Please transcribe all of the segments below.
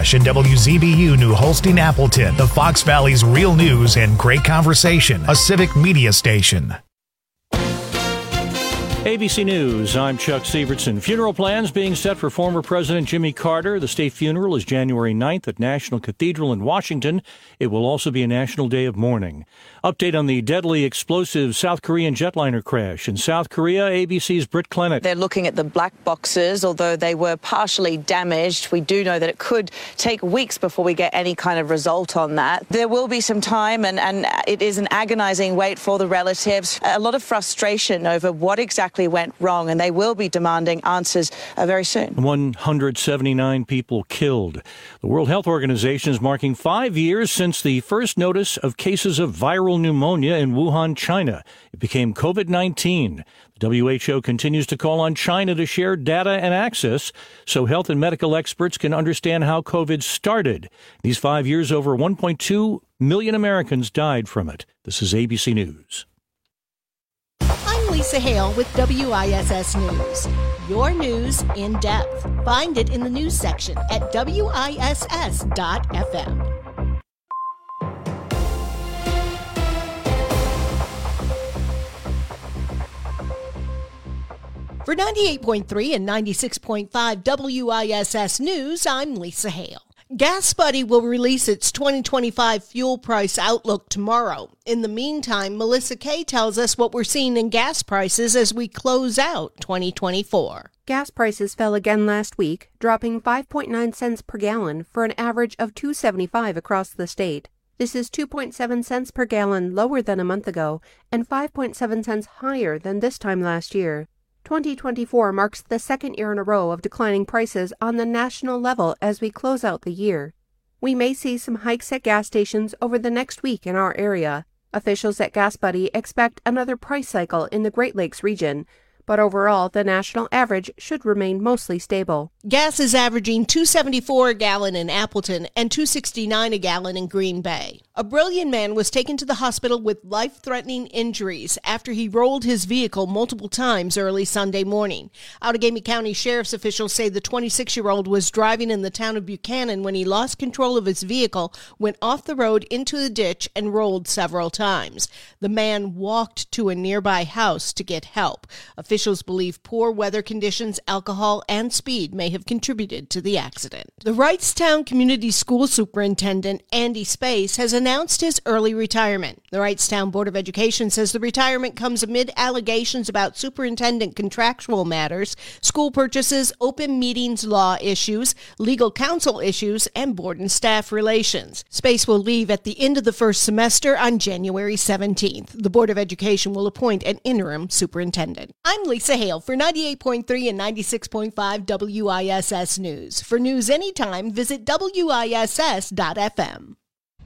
Nash and WZBU New Holstein Appleton, the Fox Valley's real news and great conversation, a civic media station. ABC News, I'm Chuck Sievertson. Funeral plans being set for former President Jimmy Carter. The state funeral is January 9th at National Cathedral in Washington. It will also be a national day of mourning. Update on the deadly explosive South Korean jetliner crash. In South Korea, ABC's Britt Clennett. They're looking at the black boxes, although they were partially damaged. We do know that it could take weeks before we get any kind of result on that. There will be some time, and it is an agonizing wait for the relatives. A lot of frustration over what exactly went wrong, and they will be demanding answers very soon. 179 people killed. The World Health Organization is marking 5 years since the first notice of cases of viral pneumonia in Wuhan, China. It became COVID-19. The WHO continues to call on China to share data and access so health and medical experts can understand how COVID started. These 5 years, over 1.2 million Americans died from it. This is ABC News. I'm Lisa Hale with WISS News. Your news in depth. Find it in the news section at WISS.FM. For 98.3 and 96.5 WISS News, I'm Lisa Hale. GasBuddy will release its 2025 fuel price outlook tomorrow. In the meantime, Melissa Kay tells us what we're seeing in gas prices as we close out 2024. Gas prices fell again last week, dropping 5.9 cents per gallon for an average of $2.75 across the state. This is 2.7 cents per gallon lower than a month ago and 5.7 cents higher than this time last year. 2024 marks the second year in a row of declining prices on the national level as we close out the year. We may see some hikes at gas stations over the next week in our area. Officials at GasBuddy expect another price cycle in the Great Lakes region, but overall, the national average should remain mostly stable. Gas is averaging $2.74 a gallon in Appleton and $2.69 a gallon in Green Bay. A Brillion man was taken to the hospital with life-threatening injuries after he rolled his vehicle multiple times early Sunday morning. Outagamie County Sheriff's officials say the 26-year-old was driving in the town of Buchanan when he lost control of his vehicle, went off the road into the ditch, and rolled several times. The man walked to a nearby house to get help. Officials believe poor weather conditions, alcohol, and speed may have contributed to the accident. The Wrightstown Community School Superintendent, Andy Space, has announced his early retirement. The Wrightstown Board of Education says the retirement comes amid allegations about superintendent contractual matters, school purchases, open meetings law issues, legal counsel issues, and board and staff relations. Space will leave at the end of the first semester on January 17th. The Board of Education will appoint an interim superintendent. I'm Lisa Hale for 98.3 and 96.5 WISS News. For news anytime, visit WISS.FM.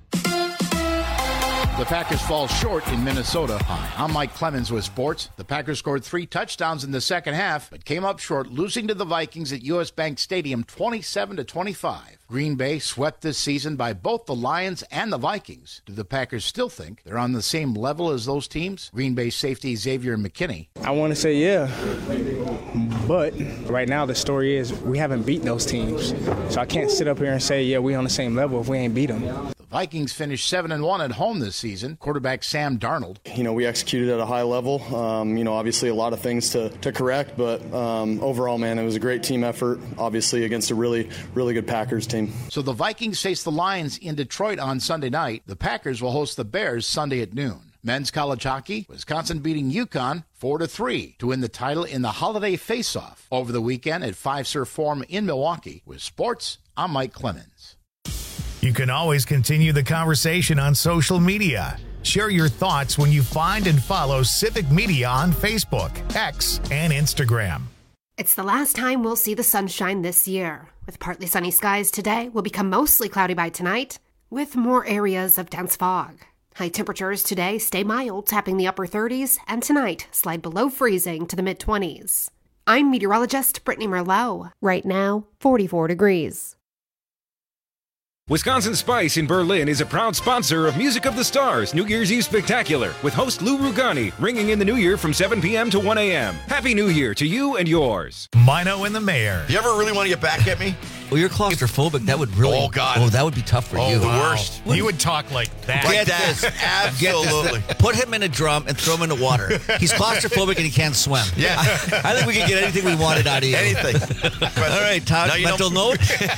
The Packers fall short in Minnesota. Hi, I'm Mike Clemens with sports. The Packers scored 3 touchdowns in the second half, but came up short, losing to the Vikings at U.S. Bank Stadium 27-25. Green Bay swept this season by both the Lions and the Vikings. Do the Packers still think they're on the same level as those teams? Green Bay safety Xavier McKinney. I want to say yeah, but right now the story is we haven't beat those teams. So I can't sit up here and say, yeah, we on the same level if we ain't beat them. Vikings finished 7-1 at home this season. Quarterback Sam Darnold. We executed at a high level. Obviously a lot of things to correct, but overall, man, it was a great team effort, obviously, against a really, really good Packers team. So the Vikings face the Lions in Detroit on Sunday night. The Packers will host the Bears Sunday at noon. Men's college hockey, Wisconsin beating UConn 4-3 to win the title in the holiday face-off over the weekend at Fiserv Forum in Milwaukee. With sports, I'm Mike Clemens. You can always continue the conversation on social media. Share your thoughts when you find and follow Civic Media on Facebook, X, and Instagram. It's the last time we'll see the sunshine this year. With partly sunny skies today, will become mostly cloudy by tonight, with more areas of dense fog. High temperatures today stay mild, tapping the upper 30s, and tonight slide below freezing to the mid-20s. I'm meteorologist Brittany Merlot. Right now, 44 degrees. Wisconsin Spice in Berlin is a proud sponsor of Music of the Stars New Year's Eve Spectacular with host Lou Rugani ringing in the new year from 7 p.m. to 1 a.m. Happy New Year to you and yours. Mino and the Mayor. You ever really want to get back at me? Well, you're claustrophobic. That would really... Oh, God. Oh, that would be tough for you. The worst. You would talk like that. Like that. Absolutely. Get this. Put him in a drum and throw him in the water. He's claustrophobic and he can't swim. Yeah. I think we can get anything we wanted out of you. Anything. All right, Todd, mental note?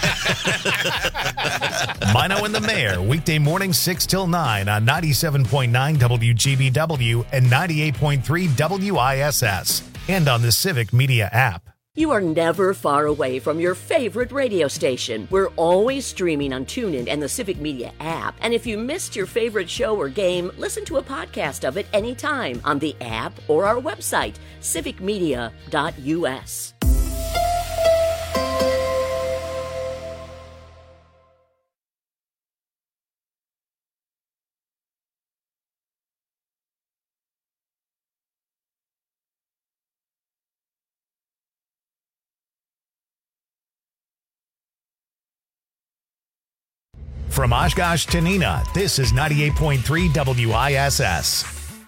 Mino and the Mayor, weekday morning 6 till 9 on 97.9 WGBW and 98.3 WISS. And on the Civic Media app. You are never far away from your favorite radio station. We're always streaming on TuneIn and the Civic Media app. And if you missed your favorite show or game, listen to a podcast of it anytime on the app or our website, civicmedia.us. From Oshkosh to Neenah, this is 98.3 WISS.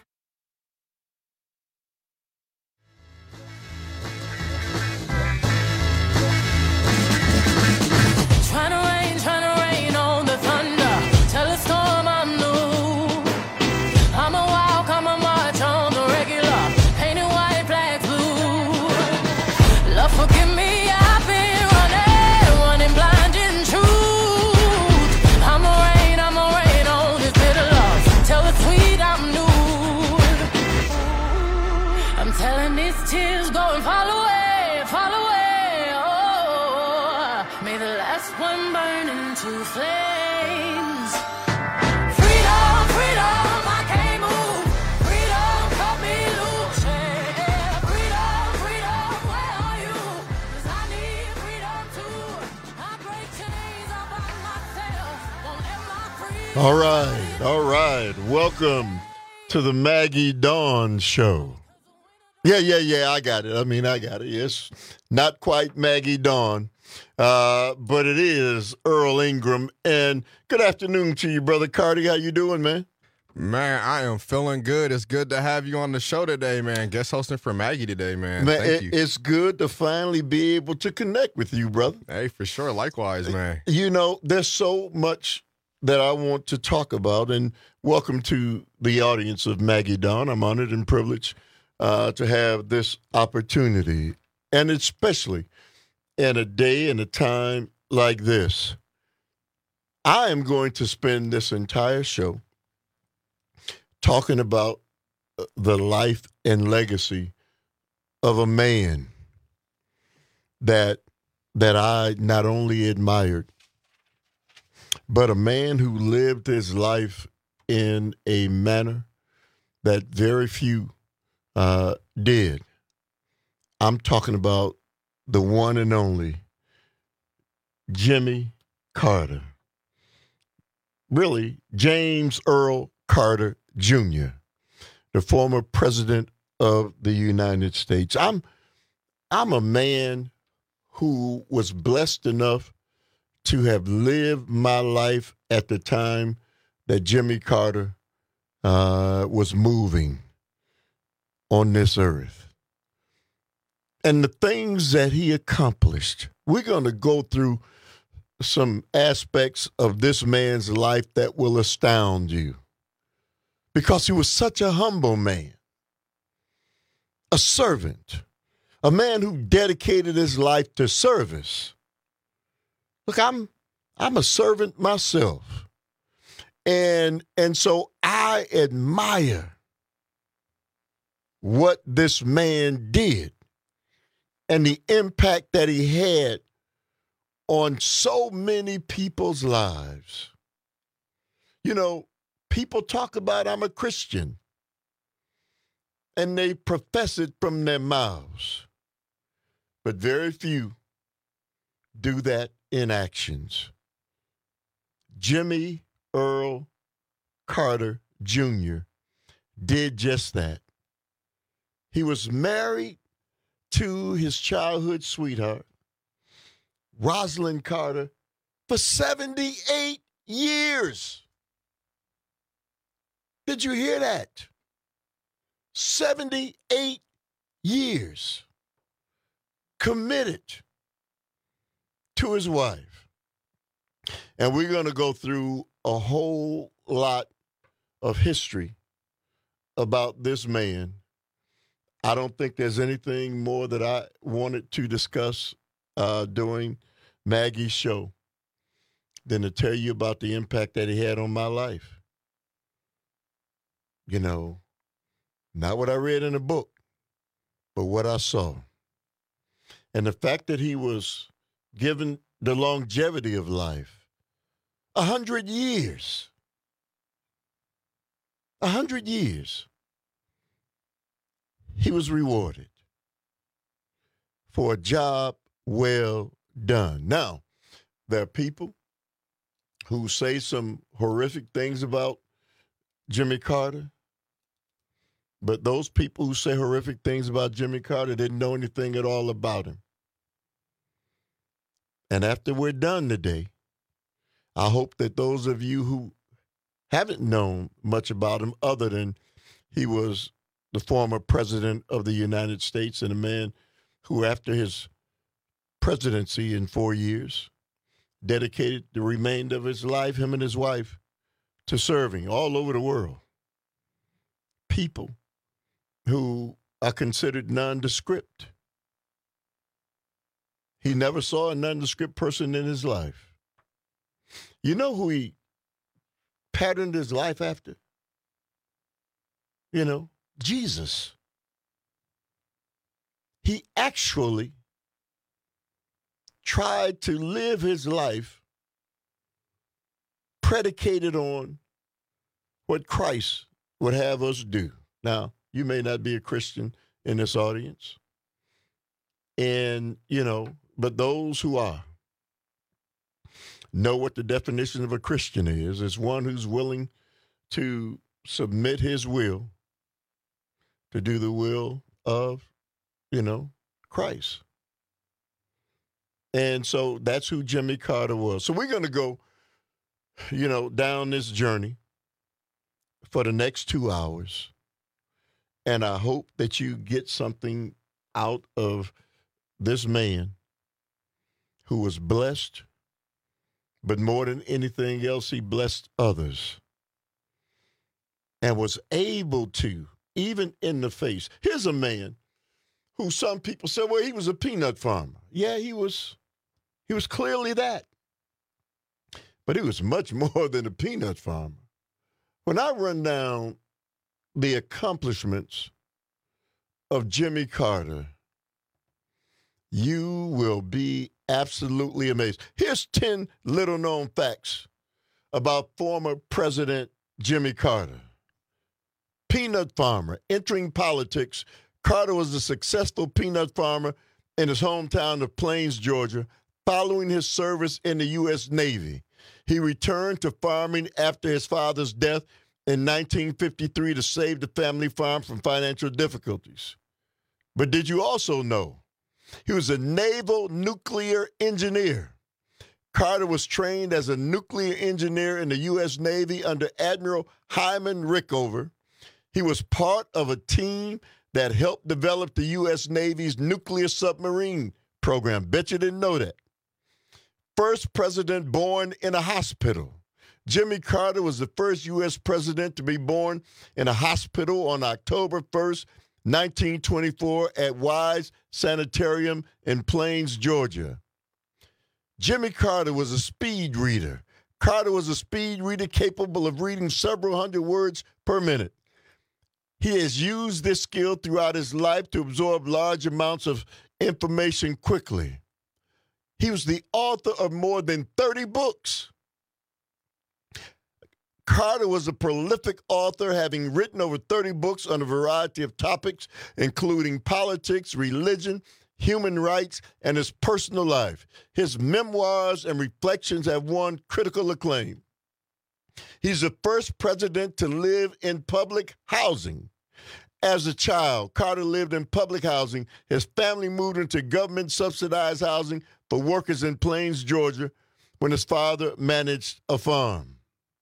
Trying to rain on the thunder. Tell a storm I'm new. I'm a wild, come and march on the regular. Painted white, black, blue. Love, forgive me, I've been running blind and true. I'm a rain on this bitter love. Tell the sweet I'm nude. I'm telling these tears go and fall away, fall away. Oh, may the last one burn into flames. Freedom, freedom, I can't move. Freedom, cut me loose. Yeah, freedom, freedom, where are you? 'Cause I need freedom too. I break chains all by myself. Won't let my freedom. All right. Welcome to the Maggie Dawn Show. Yeah, I got it. I got it. It's not quite Maggie Dawn, but it is Earl Ingram. And good afternoon to you, Brother Cardi. How you doing, man? Man, I am feeling good. It's good to have you on the show today, man. Guest hosting for Maggie today, man. Thank you. It's good to finally be able to connect with you, brother. Hey, for sure. Likewise, man. You know, there's so much that I want to talk about, and welcome to the audience of Maggie Dawn. I'm honored and privileged to have this opportunity, and especially in a day and a time like this. I am going to spend this entire show talking about the life and legacy of a man that I not only admired, but a man who lived his life in a manner that very few did. I'm talking about the one and only Jimmy Carter. Really, James Earl Carter Jr., the former president of the United States. I'm a man who was blessed enough to have lived my life at the time that Jimmy Carter was moving on this earth. And the things that he accomplished, we're going to go through some aspects of this man's life that will astound you. Because he was such a humble man, a servant, a man who dedicated his life to service. Look, I'm a servant myself. And so I admire what this man did and the impact that he had on so many people's lives. You know, people talk about I'm a Christian, and they profess it from their mouths, but very few do that in actions. Jimmy Earl Carter Jr. did just that. He was married to his childhood sweetheart, Rosalind Carter, for 78 years. Did you hear that? 78 years committed to his wife. And we're going to go through a whole lot of history about this man. I don't think there's anything more that I wanted to discuss during Maggie's show than to tell you about the impact that he had on my life. You know, not what I read in a book, but what I saw. And the fact that he was given the longevity of life, 100 years. 100 years. He was rewarded for a job well done. Now, there are people who say some horrific things about Jimmy Carter, but those people who say horrific things about Jimmy Carter didn't know anything at all about him. And after we're done today, I hope that those of you who haven't known much about him other than he was the former president of the United States and a man who, after his presidency in 4 years, dedicated the remainder of his life, him and his wife, to serving all over the world. People who are considered nondescript. He never saw a nondescript person in his life. You know who he patterned his life after? You know, Jesus. He actually tried to live his life predicated on what Christ would have us do. Now, you may not be a Christian in this audience, and, you know, but those who are know what the definition of a Christian is. It's one who's willing to submit his will to do the will of, you know, Christ. And so that's who Jimmy Carter was. So we're going to go, you know, down this journey for the next 2 hours. And I hope that you get something out of this man who was blessed, but more than anything else, he blessed others and was able to, even in the face. Here's a man who some people say, well, he was a peanut farmer. Yeah, he was clearly that. But he was much more than a peanut farmer. When I run down the accomplishments of Jimmy Carter, you will be absolutely amazed. Here's 10 little-known facts about former President Jimmy Carter. Peanut farmer. Entering politics, Carter was a successful peanut farmer in his hometown of Plains, Georgia, following his service in the U.S. Navy. He returned to farming after his father's death in 1953 to save the family farm from financial difficulties. But did you also know he was a naval nuclear engineer? Carter was trained as a nuclear engineer in the U.S. Navy under Admiral Hyman Rickover. He was part of a team that helped develop the U.S. Navy's nuclear submarine program. Bet you didn't know that. First president born in a hospital. Jimmy Carter was the first U.S. president to be born in a hospital on October 1st, 1924 at Wise Sanitarium in Plains, Georgia. Jimmy Carter was a speed reader. Carter was a speed reader capable of reading several hundred words per minute. He has used this skill throughout his life to absorb large amounts of information quickly. He was the author of more than 30 books. Carter was a prolific author, having written over 30 books on a variety of topics, including politics, religion, human rights, and his personal life. His memoirs and reflections have won critical acclaim. He's the first president to live in public housing. As a child, Carter lived in public housing. His family moved into government-subsidized housing for workers in Plains, Georgia, when his father managed a farm.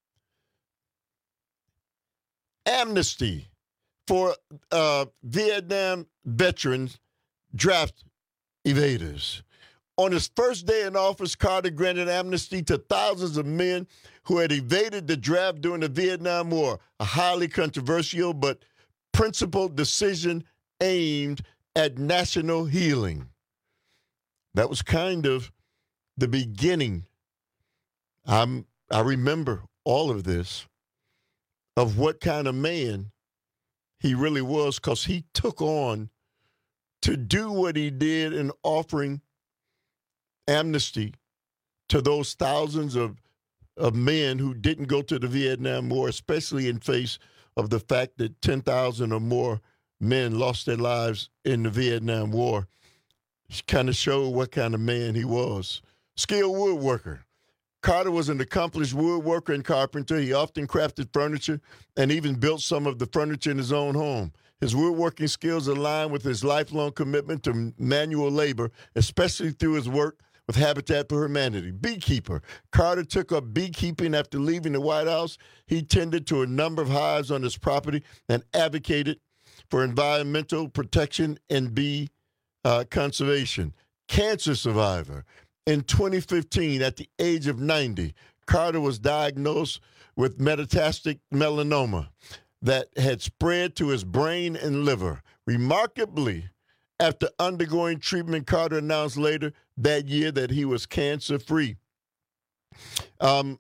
Amnesty for Vietnam veterans draft evaders. On his first day in office, Carter granted amnesty to thousands of men who had evaded the draft during the Vietnam War, a highly controversial but principled decision aimed at national healing. That was kind of the beginning. I remember all of this, of what kind of man he really was, because he took on to do what he did in offering amnesty to those thousands of men who didn't go to the Vietnam War, especially in face of the fact that 10,000 or more men lost their lives in the Vietnam War. It kind of showed what kind of man he was. Skilled woodworker. Carter was an accomplished woodworker and carpenter. He often crafted furniture and even built some of the furniture in his own home. His woodworking skills aligned with his lifelong commitment to manual labor, especially through his work with Habitat for Humanity. Beekeeper. Carter took up beekeeping after leaving the White House. He tended to a number of hives on his property and advocated for environmental protection and bee conservation. Cancer survivor. In 2015, at the age of 90, Carter was diagnosed with metastatic melanoma that had spread to his brain and liver. Remarkably, after undergoing treatment, Carter announced later that year that he was cancer-free. Here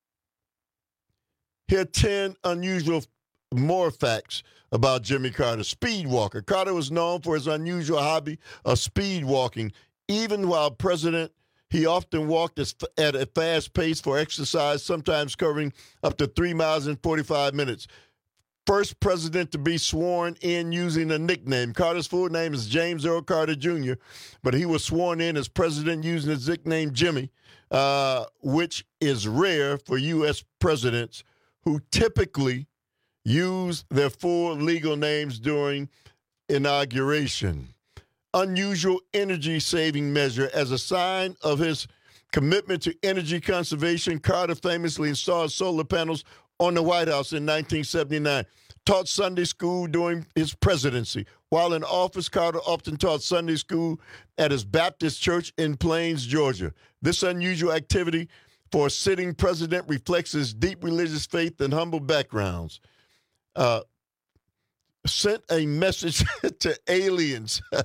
are 10 unusual more facts about Jimmy Carter. Speed walker. Carter was known for his unusual hobby of speed walking. Even while president, he often walked at a fast pace for exercise, sometimes covering up to 3 miles in 45 minutes. First president to be sworn in using a nickname. Carter's full name is James Earl Carter Jr., but he was sworn in as president using his nickname Jimmy, which is rare for U.S. presidents who typically use their full legal names during inauguration. Unusual energy-saving measure. As a sign of his commitment to energy conservation, Carter famously installed solar panels on the White House in 1979. Taught Sunday school during his presidency. While in office, Carter often taught Sunday school at his Baptist church in Plains, Georgia. This unusual activity for a sitting president reflects his deep religious faith and humble backgrounds. Sent a message to aliens. He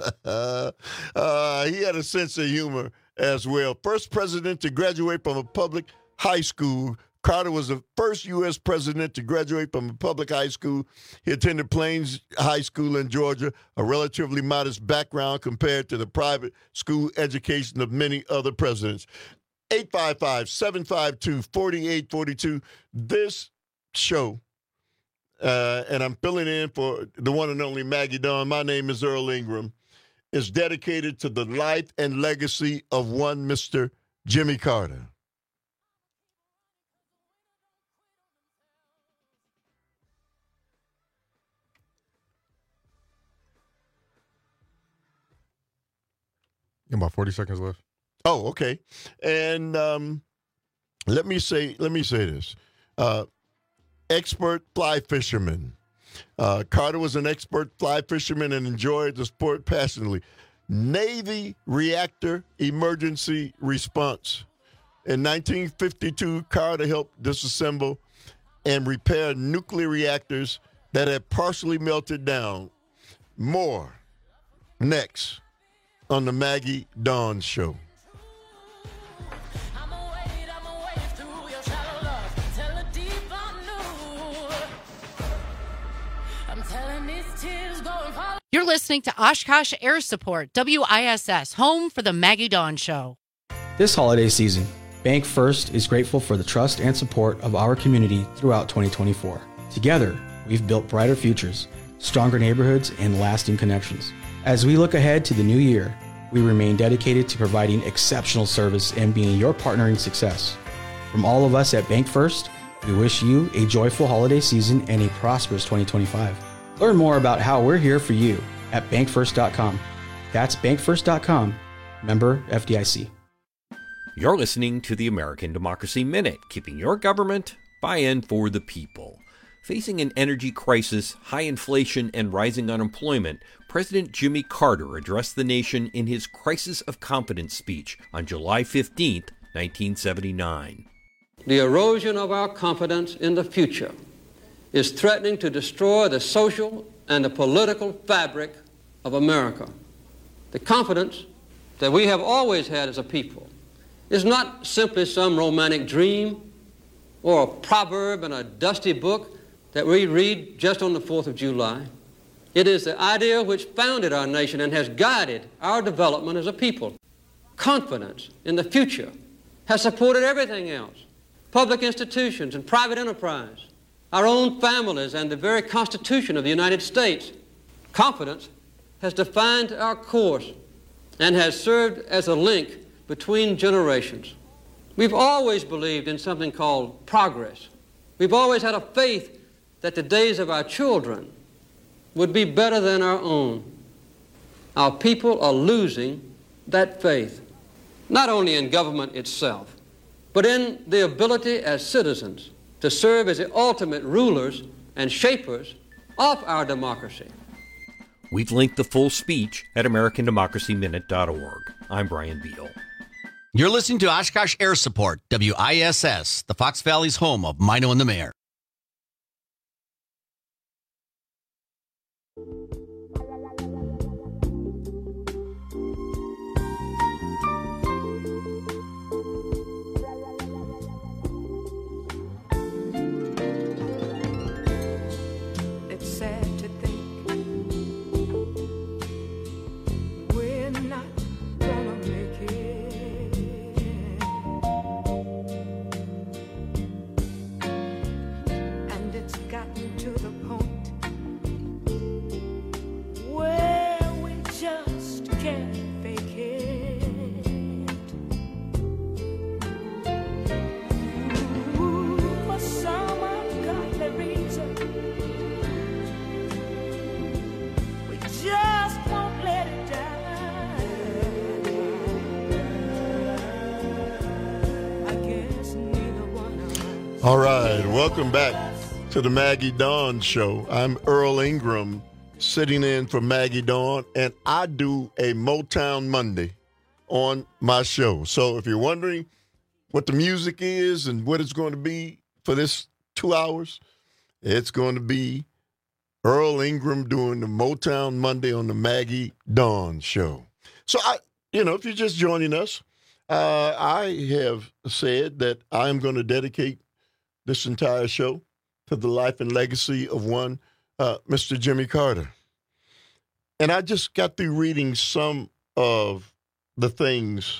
had a sense of humor as well. First president to graduate from a public high school. Carter was the first U.S. president to graduate from a public high school. He attended Plains High School in Georgia, a relatively modest background compared to the private school education of many other presidents. 855-752-4842. This show, and I'm filling in for the one and only Maggie Dawn. My name is Earl Ingram. Is dedicated to the life and legacy of one Mr. Jimmy Carter. About 40 seconds left. Oh, okay. And let me say this. Expert fly fisherman. Carter was an expert fly fisherman and enjoyed the sport passionately. Navy reactor emergency response. In 1952, Carter helped disassemble and repair nuclear reactors that had partially melted down. More next on the Maggie Dawn Show. You're listening to Oshkosh Air Support, WISS, home for the Maggie Dawn Show. This holiday season, Bank First is grateful for the trust and support of our community throughout 2024. Together, we've built brighter futures, stronger neighborhoods, and lasting connections. As we look ahead to the new year, we remain dedicated to providing exceptional service and being your partner in success. From all of us at Bank First, we wish you a joyful holiday season and a prosperous 2025. Learn more about how we're here for you at bankfirst.com. That's bankfirst.com, member FDIC. You're listening to the American Democracy Minute, keeping your government by and for the people. Facing an energy crisis, high inflation, and rising unemployment, President Jimmy Carter addressed the nation in his Crisis of Confidence speech on July 15, 1979. The erosion of our confidence in the future is threatening to destroy the social and the political fabric of America. The confidence that we have always had as a people is not simply some romantic dream or a proverb in a dusty book that we read just on the 4th of July. It is the idea which founded our nation and has guided our development as a people. Confidence in the future has supported everything else. Public institutions and private enterprise, our own families, and the very Constitution of the United States. Confidence has defined our course and has served as a link between generations. We've always believed in something called progress. We've always had a faith that the days of our children would be better than our own. Our people are losing that faith, not only in government itself, but in the ability as citizens to serve as the ultimate rulers and shapers of our democracy. We've linked the full speech at AmericanDemocracyMinute.org. I'm Brian Beal. You're listening to Oshkosh Air Support, WISS, the Fox Valley's home of Mino and the Mayor. All right, welcome back to the Maggie Dawn Show. I'm Earl Ingram, sitting in for Maggie Dawn, and I do a Motown Monday on my show. So if you're wondering what the music is and what it's going to be for this 2 hours, it's going to be Earl Ingram doing the Motown Monday on the Maggie Dawn Show. So, if you're just joining us, I have said that I'm going to dedicate this entire show to the life and legacy of one Mr. Jimmy Carter. And I just got through reading some of the things,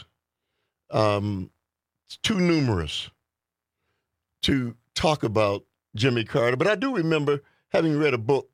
it's too numerous to talk about Jimmy Carter. But I do remember having read a book,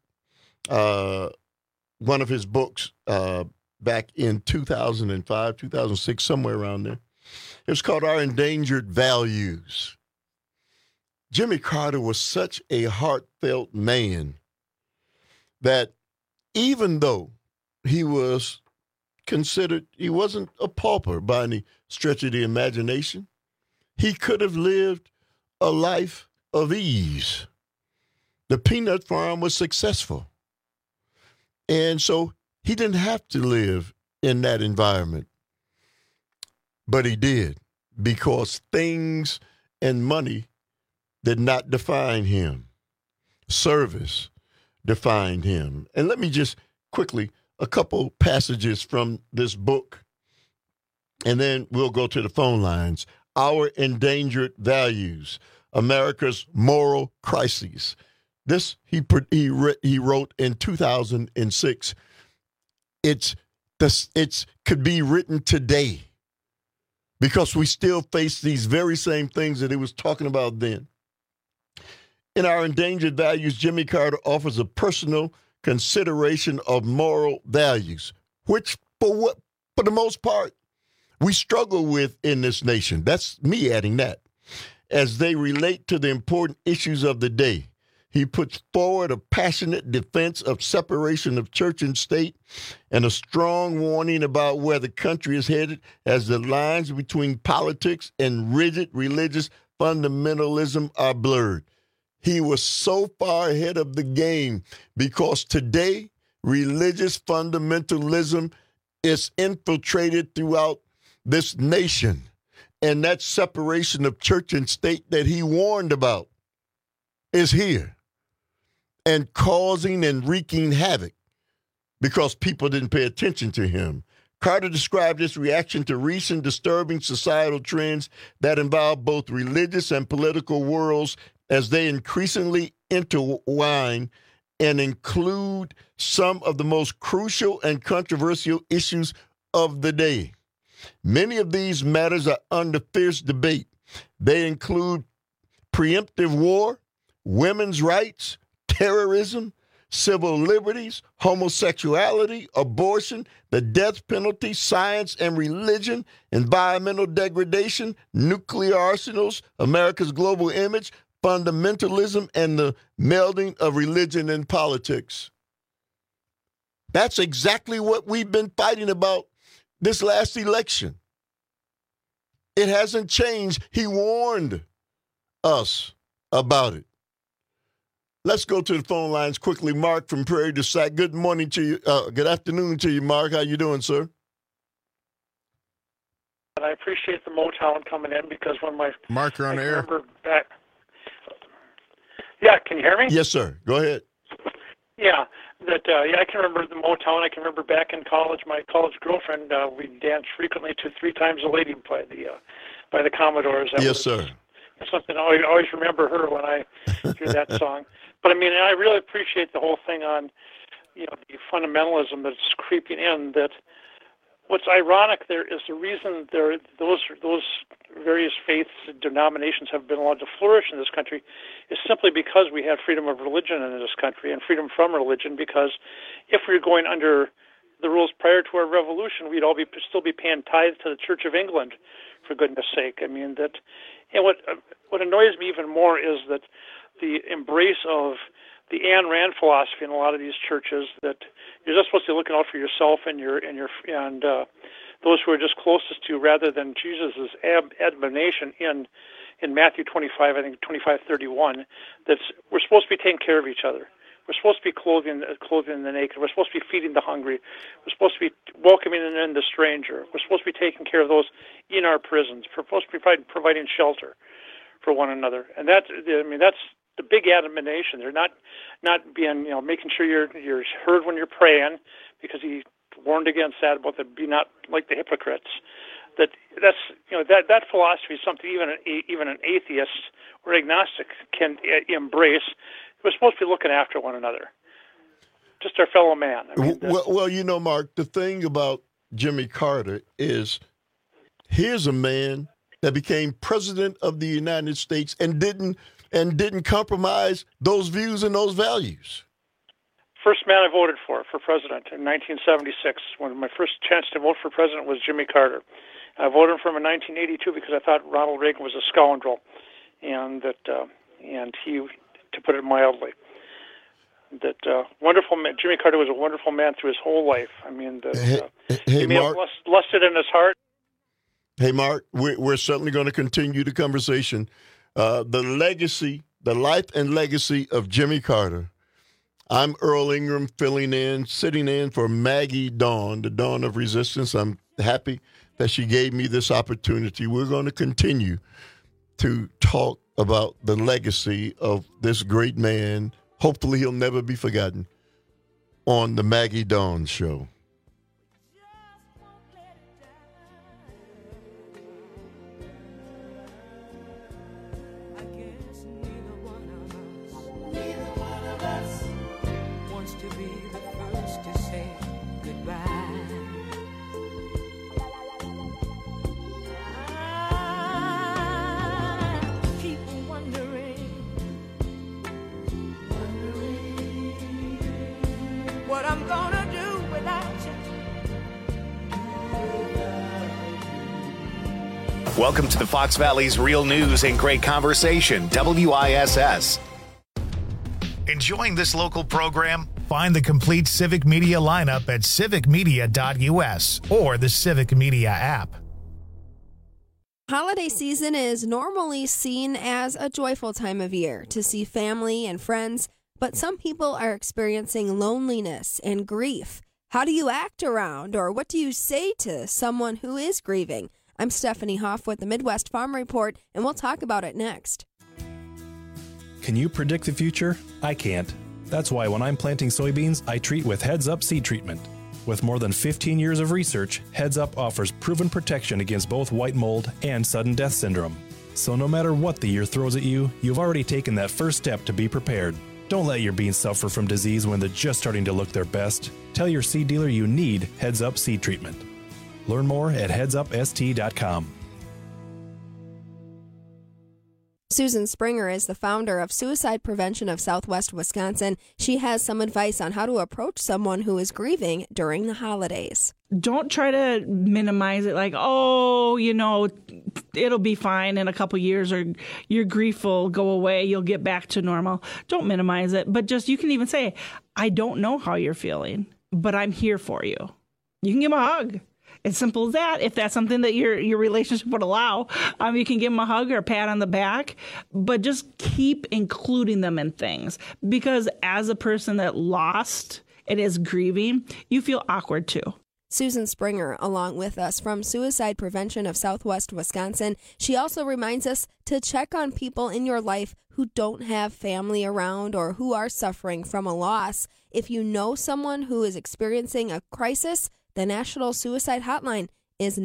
one of his books back in 2005, 2006, somewhere around there. It was called Our Endangered Values. Jimmy Carter was such a heartfelt man that even though he was considered, he wasn't a pauper by any stretch of the imagination, he could have lived a life of ease. The peanut farm was successful. And so he didn't have to live in that environment. But he did, because things and money did not define him. Service defined him. And let me just quickly, a couple passages from this book, and then we'll go to the phone lines. Our Endangered Values, America's Moral Crises. This he wrote in 2006. It's could be written today, because we still face these very same things that he was talking about then. In Our Endangered Values, Jimmy Carter offers a personal consideration of moral values, which, for the most part, we struggle with in this nation. That's me adding that. As they relate to the important issues of the day, He puts forward a passionate defense of separation of church and state and a strong warning about where the country is headed as the lines between politics and rigid religious fundamentalism are blurred. He was so far ahead of the game because today religious fundamentalism is infiltrated throughout this nation. And that separation of church and state that he warned about is here and causing and wreaking havoc because people didn't pay attention to him. Carter described his reaction to recent disturbing societal trends that involve both religious and political worlds as they increasingly intertwine and include some of the most crucial and controversial issues of the day. Many of these matters are under fierce debate. They include preemptive war, women's rights, terrorism, civil liberties, homosexuality, abortion, the death penalty, science and religion, environmental degradation, nuclear arsenals, America's global image, fundamentalism, and the melding of religion and politics. That's exactly what we've been fighting about this last election. It hasn't changed. He warned us about it. Let's go to the phone lines quickly. Mark from Prairie du Sac. Good morning to you. Good afternoon to you, Mark. How you doing, sir? And I appreciate the Motown coming in because when my Mark, you're on the air. Remember back. Yeah, can you hear me? Yes, sir. Go ahead. Yeah, I can remember the Motown. I can remember back in college, my college girlfriend. We danced frequently to "Three Times a Lady" by the Commodores. Yes, sir. Something I always remember her when I hear that song. But I mean, I really appreciate the whole thing on, the fundamentalism that's creeping in. That what's ironic there is the reason those various faiths and denominations have been allowed to flourish in this country is simply because we have freedom of religion in this country and freedom from religion. Because if we were going under the rules prior to our revolution, we'd all still be paying tithes to the Church of England, for goodness sake. I mean that. And what annoys me even more is that the embrace of the Ayn Rand philosophy in a lot of these churches, that you're just supposed to be looking out for yourself and those who are just closest to you, rather than Jesus' admonition in Matthew 25, I think 25:31, that we're supposed to be taking care of each other. We're supposed to be clothing the naked. We're supposed to be feeding the hungry. We're supposed to be welcoming in the stranger. We're supposed to be taking care of those in our prisons. We're supposed to be providing shelter for one another. And that's the big admonition. They're not being, making sure you're heard when you're praying, because he warned against that about be not like the hypocrites. That philosophy is something even an atheist or agnostic can embrace. We're supposed to be looking after one another, just our fellow man. I mean, well, Mark, the thing about Jimmy Carter is here's a man that became president of the United States and didn't compromise those views and those values. First man I voted for president in 1976, when my first chance to vote for president was Jimmy Carter. I voted for him in 1982 because I thought Ronald Reagan was a scoundrel, and he, to put it mildly, that wonderful man. Jimmy Carter was a wonderful man through his whole life. I mean, he may have lusted in his heart. Hey, Mark, we're certainly going to continue the conversation. The life and legacy of Jimmy Carter. I'm Earl Ingram, sitting in for Maggie Dawn, the Dawn of Resistance. I'm happy that she gave me this opportunity. We're going to continue to talk about the legacy of this great man. Hopefully he'll never be forgotten on the Maggie Dawn Show. What I'm gonna do without you. Welcome to the Fox Valley's Real News and Great Conversation, WISS. Enjoying this local program? Find the complete Civic Media lineup at civicmedia.us or the Civic Media app. Holiday season is normally seen as a joyful time of year to see family and friends, but some people are experiencing loneliness and grief. How do you act around, or what do you say to someone who is grieving? I'm Stephanie Hoff with the Midwest Farm Report, and we'll talk about it next. Can you predict the future? I can't. That's why when I'm planting soybeans, I treat with Heads Up seed treatment. With more than 15 years of research, Heads Up offers proven protection against both white mold and sudden death syndrome. So no matter what the year throws at you, you've already taken that first step to be prepared. Don't let your beans suffer from disease when they're just starting to look their best. Tell your seed dealer you need Heads Up seed treatment. Learn more at headsupst.com. Susan Springer is the founder of Suicide Prevention of Southwest Wisconsin. She has some advice on how to approach someone who is grieving during the holidays. Don't try to minimize it like, oh, it'll be fine in a couple years, or your grief will go away, you'll get back to normal. Don't minimize it, but just, you can even say, I don't know how you're feeling, but I'm here for you. You can give them a hug. As simple as that. If that's something that your relationship would allow, you can give them a hug or a pat on the back, but just keep including them in things. Because as a person that lost and is grieving, you feel awkward too. Susan Springer, along with us from Suicide Prevention of Southwest Wisconsin. She also reminds us to check on people in your life who don't have family around or who are suffering from a loss. If you know someone who is experiencing a crisis, the National Suicide Hotline is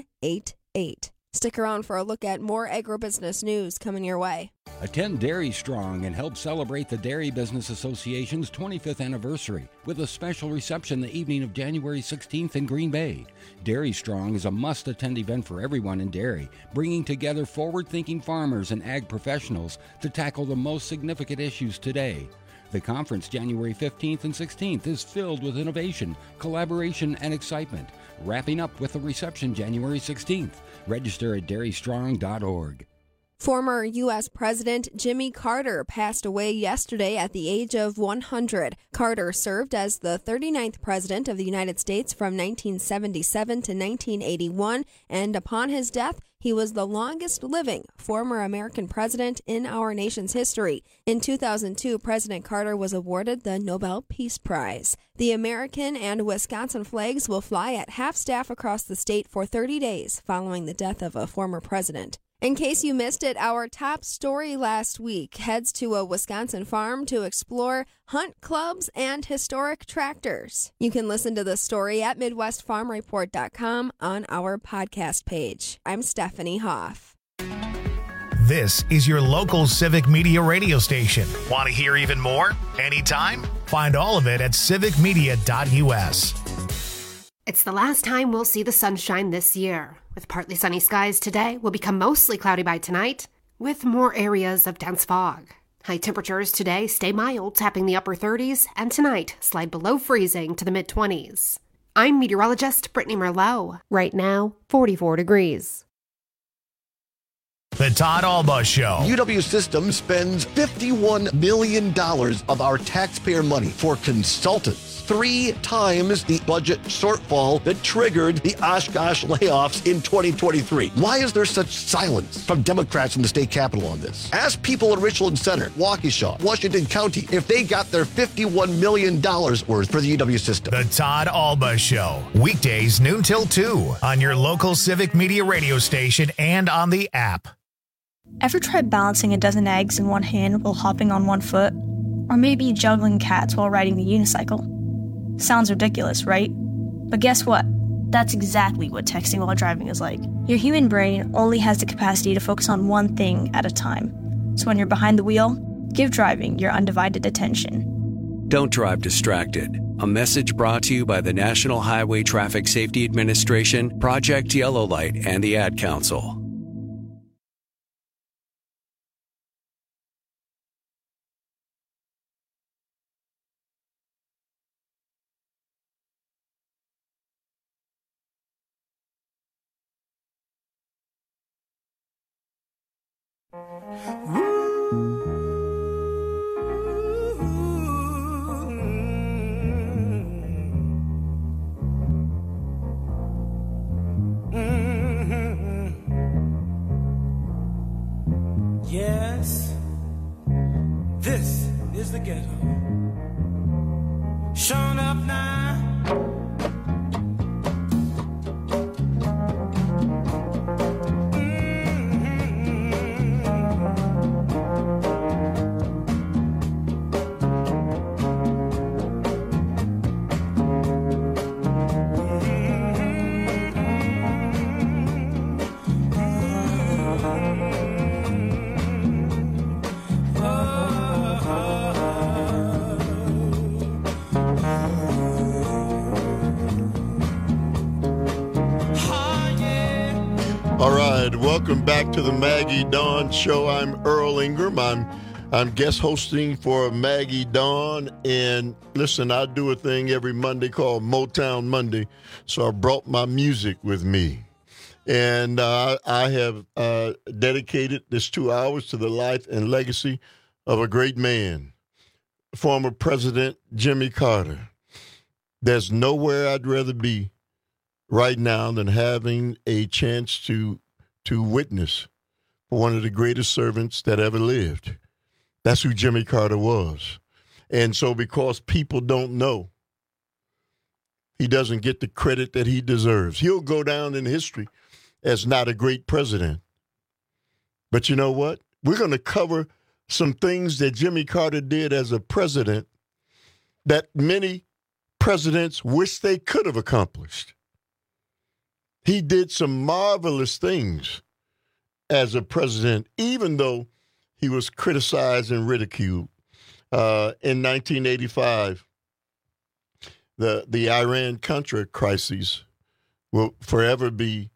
988. Stick around for a look at more agribusiness news coming your way. Attend Dairy Strong and help celebrate the Dairy Business Association's 25th anniversary with a special reception the evening of January 16th in Green Bay. Dairy Strong is a must-attend event for everyone in dairy, bringing together forward-thinking farmers and ag professionals to tackle the most significant issues today. The conference, January 15th and 16th, is filled with innovation, collaboration, and excitement, wrapping up with the reception January 16th. Register at dairystrong.org. Former U.S. President Jimmy Carter passed away yesterday at the age of 100. Carter served as the 39th President of the United States from 1977 to 1981, and upon his death, he was the longest living former American president in our nation's history. In 2002, President Carter was awarded the Nobel Peace Prize. The American and Wisconsin flags will fly at half-staff across the state for 30 days following the death of a former president. In case you missed it, our top story last week heads to a Wisconsin farm to explore hunt clubs and historic tractors. You can listen to the story at MidwestFarmReport.com on our podcast page. I'm Stephanie Hoff. This is your local Civic Media radio station. Want to hear even more? Anytime? Find all of it at civicmedia.us. It's the last time we'll see the sunshine this year. With partly sunny skies today, will become mostly cloudy by tonight, with more areas of dense fog. High temperatures today stay mild, tapping the upper 30s, and tonight slide below freezing to the mid-20s. I'm meteorologist Brittany Merlot. Right now, 44 degrees. The Todd Alba Show. UW Systems spends $51 million of our taxpayer money for consultants. 3 times the budget shortfall that triggered the Oshkosh layoffs in 2023. Why is there such silence from Democrats in the state capitol on this? Ask people in Richland Center, Waukesha, Washington County, if they got their $51 million worth for the UW system. The Todd Alba Show. Weekdays noon till 2 on your local Civic Media radio station and on the app. Ever tried balancing a dozen eggs in one hand while hopping on one foot? Or maybe juggling cats while riding a unicycle? Sounds ridiculous, right? But guess what? That's exactly what texting while driving is like. Your human brain only has the capacity to focus on one thing at a time. So when you're behind the wheel, give driving your undivided attention. Don't drive distracted. A message brought to you by the National Highway Traffic Safety Administration, Project Yellow Light, and the Ad Council. yes, this is the ghetto. Shown up now. All right, welcome back to the Maggie Dawn Show. I'm Earl Ingram. I'm guest hosting for Maggie Dawn, and listen, I do a thing every Monday called Motown Monday, so I brought my music with me, and I have dedicated this 2 hours to the life and legacy of a great man, former President Jimmy Carter. There's nowhere I'd rather be right now than having a chance to witness for one of the greatest servants that ever lived. That's who Jimmy Carter was. And so because people don't know, he doesn't get the credit that he deserves. He'll go down in history as not a great president. But you know what? We're going to cover some things that Jimmy Carter did as a president that many presidents wish they could have accomplished. He did some marvelous things as a president, even though he was criticized and ridiculed. In 1985, the Iran-Contra crisis will forever be,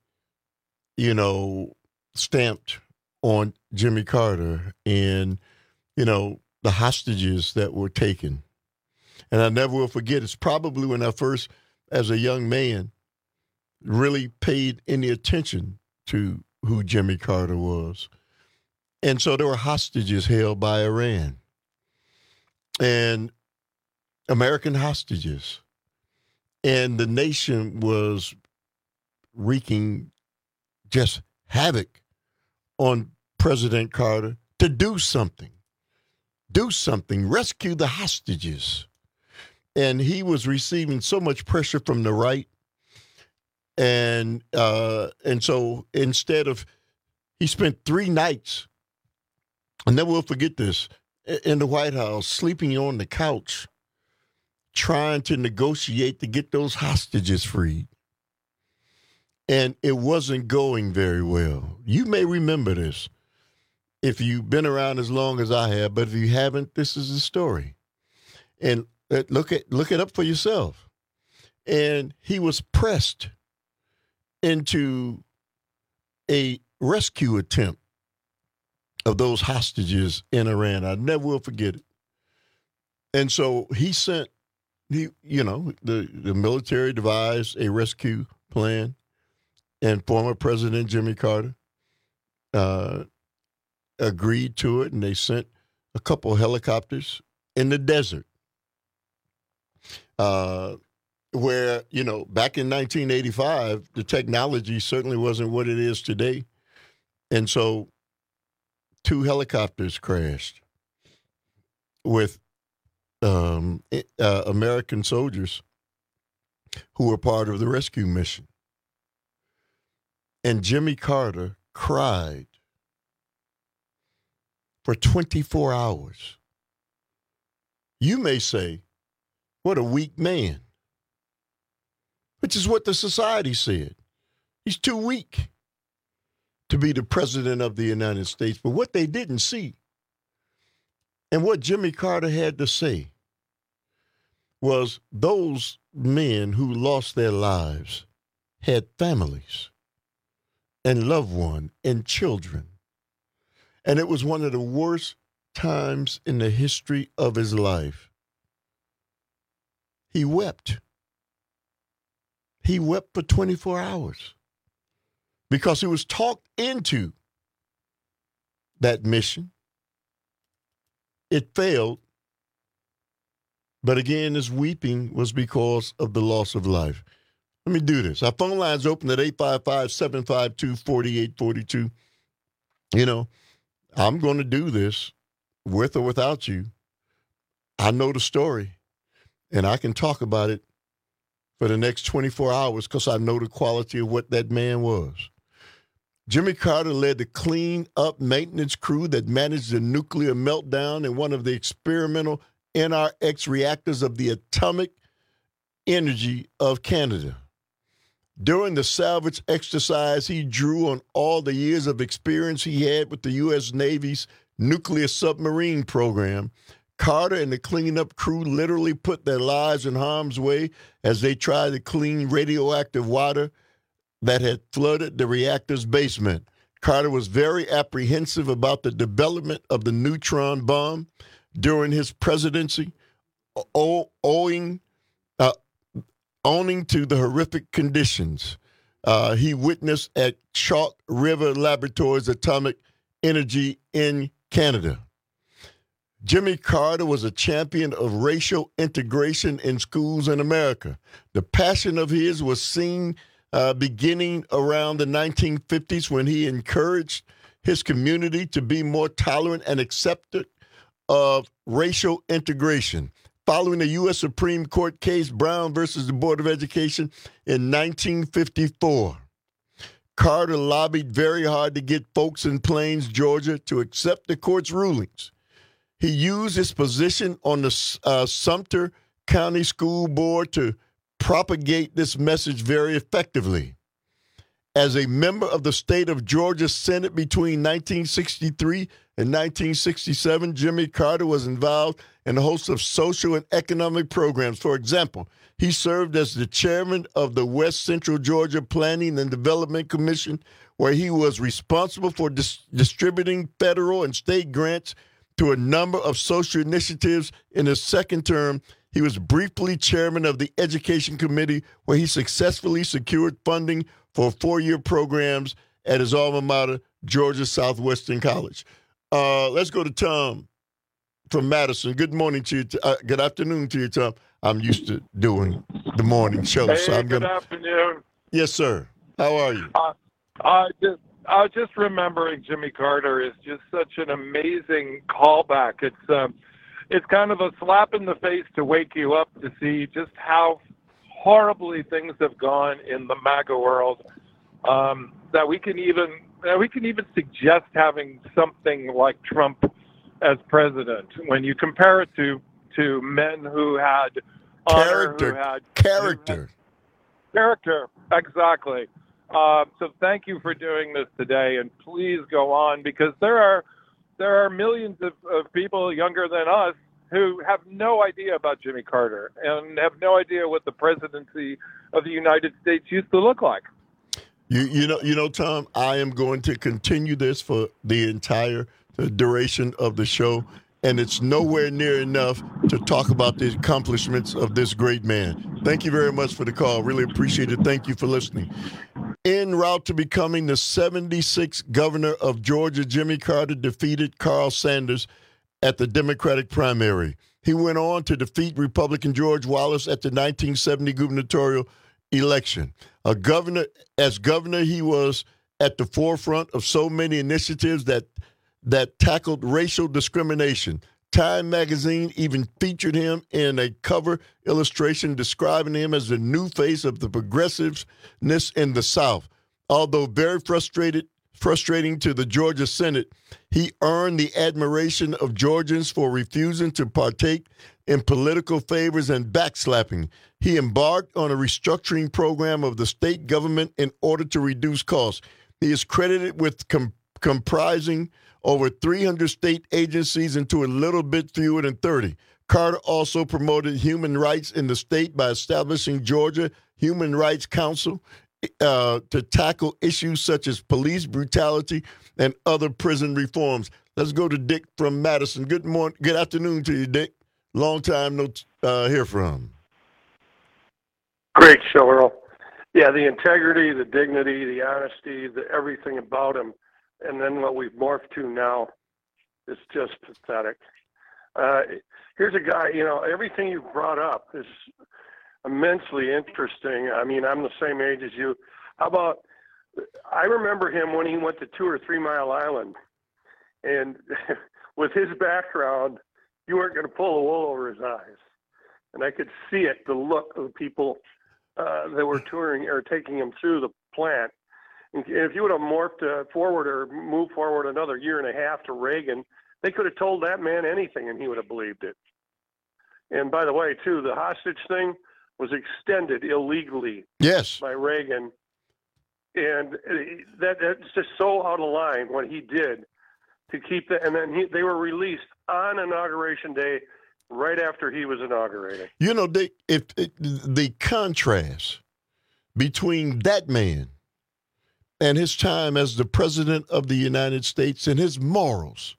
stamped on Jimmy Carter and, the hostages that were taken. And I never will forget, it's probably when I first, as a young man, really paid any attention to who Jimmy Carter was. And so there were hostages held by Iran and American hostages. And the nation was wreaking just havoc on President Carter to do something, rescue the hostages. And he was receiving so much pressure from the right. And so instead of, he spent 3 nights, I'll never will forget this, in the White House, sleeping on the couch, trying to negotiate to get those hostages freed. And it wasn't going very well. You may remember this if you've been around as long as I have, but if you haven't, this is the story. And look it up for yourself. And he was pressed into a rescue attempt of those hostages in Iran. I never will forget it. And so the military devised a rescue plan, and former President Jimmy Carter agreed to it, and they sent a couple of helicopters in the desert. Where, back in 1985, the technology certainly wasn't what it is today. And so 2 helicopters crashed with American soldiers who were part of the rescue mission. And Jimmy Carter cried for 24 hours. You may say, what a weak man. Which is what the society said. He's too weak to be the president of the United States. But what they didn't see, and what Jimmy Carter had to say, was those men who lost their lives had families and loved ones and children. And it was one of the worst times in the history of his life. He wept. He wept for 24 hours because he was talked into that mission. It failed. But again, this weeping was because of the loss of life. Let me do this. Our phone line's open at 855-752-4842. I'm going to do this with or without you. I know the story, and I can talk about it for the next 24 hours because I know the quality of what that man was. Jimmy Carter led the clean-up maintenance crew that managed the nuclear meltdown in one of the experimental NRX reactors of the Atomic Energy of Canada. During the salvage exercise, he drew on all the years of experience he had with the U.S. Navy's nuclear submarine program. Carter and the cleanup crew literally put their lives in harm's way as they tried to clean radioactive water that had flooded the reactor's basement. Carter was very apprehensive about the development of the neutron bomb during his presidency, owning to the horrific conditions he witnessed at Chalk River Laboratories Atomic Energy in Canada. Jimmy Carter was a champion of racial integration in schools in America. The passion of his was seen beginning around the 1950s when he encouraged his community to be more tolerant and accepting of racial integration. Following the U.S. Supreme Court case Brown versus the Board of Education in 1954, Carter lobbied very hard to get folks in Plains, Georgia, to accept the court's rulings. He used his position on the Sumter County School Board to propagate this message very effectively. As a member of the state of Georgia Senate between 1963 and 1967, Jimmy Carter was involved in a host of social and economic programs. For example, he served as the chairman of the West Central Georgia Planning and Development Commission, where he was responsible for distributing federal and state grants to a number of social initiatives. In his second term, he was briefly chairman of the Education Committee, where he successfully secured funding for 4-year programs at his alma mater, Georgia Southwestern College. Let's go to Tom from Madison. Good morning to you. Good afternoon to you, Tom. I'm used to doing the morning show. Hey, so I'm good afternoon. Yes, sir. How are you? I was just remembering Jimmy Carter is just such an amazing callback. It's kind of a slap in the face to wake you up to see just how horribly things have gone in the MAGA world, that we can even suggest having something like Trump as president. When you compare it to men who had honor, character, exactly. So thank you for doing this today, and please go on, because there are millions of people younger than us who have no idea about Jimmy Carter and have no idea what the presidency of the United States used to look like. You know, Tom, I am going to continue this for the entire duration of the show, and it's nowhere near enough to talk about the accomplishments of this great man. Thank you very much for the call. Really appreciate it. Thank you for listening. En route to becoming the 76th governor of Georgia, Jimmy Carter defeated Carl Sanders at the Democratic primary. He went on to defeat Republican George Wallace at the 1970 gubernatorial election. As governor, he was at the forefront of so many initiatives that tackled racial discrimination. Time magazine even featured him in a cover illustration describing him as the new face of the progressiveness in the South. Although very frustrating to the Georgia Senate, he earned the admiration of Georgians for refusing to partake in political favors and backslapping. He embarked on a restructuring program of the state government in order to reduce costs. He is credited with comprising over 300 state agencies into a little bit fewer than 30. Carter also promoted human rights in the state by establishing Georgia Human Rights Council to tackle issues such as police brutality and other prison reforms. Let's go to Dick from Madison. Good morning. Good afternoon to you, Dick. Long time no hear from. Great show, Earl. Yeah, the integrity, the dignity, the honesty, everything about him. And then what we've morphed to now is just pathetic. Here's a guy, everything you brought up is immensely interesting. I mean, I'm the same age as you. I remember him when he went to 2 or 3 Mile Island, And with his background, you weren't going to pull the wool over his eyes. And I could see it, the look of the people that were touring or taking him through the plant. And if you would have morphed forward or moved forward another year and a half to Reagan, they could have told that man anything and he would have believed it. And by the way, too, the hostage thing was extended illegally by Reagan. And that's just so out of line what he did to keep that. And then they were released on Inauguration Day right after he was inaugurated. You know, the contrast between that man and his time as the President of the United States and his morals,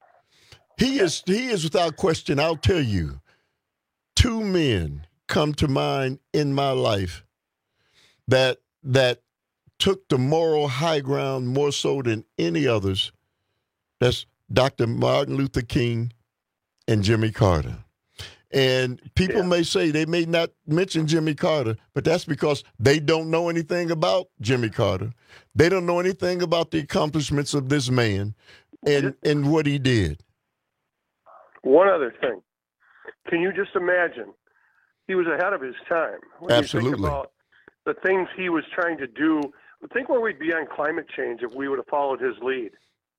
he is without question, I'll tell you, two men come to mind in my life that took the moral high ground more so than any others. That's Dr. Martin Luther King and Jimmy Carter. And people may say they may not mention Jimmy Carter, but that's because they don't know anything about Jimmy Carter. They don't know anything about the accomplishments of this man and what he did. One other thing. Can you just imagine? He was ahead of his time. When Absolutely. You think about the things he was trying to do. Think where we'd be on climate change if we would have followed his lead.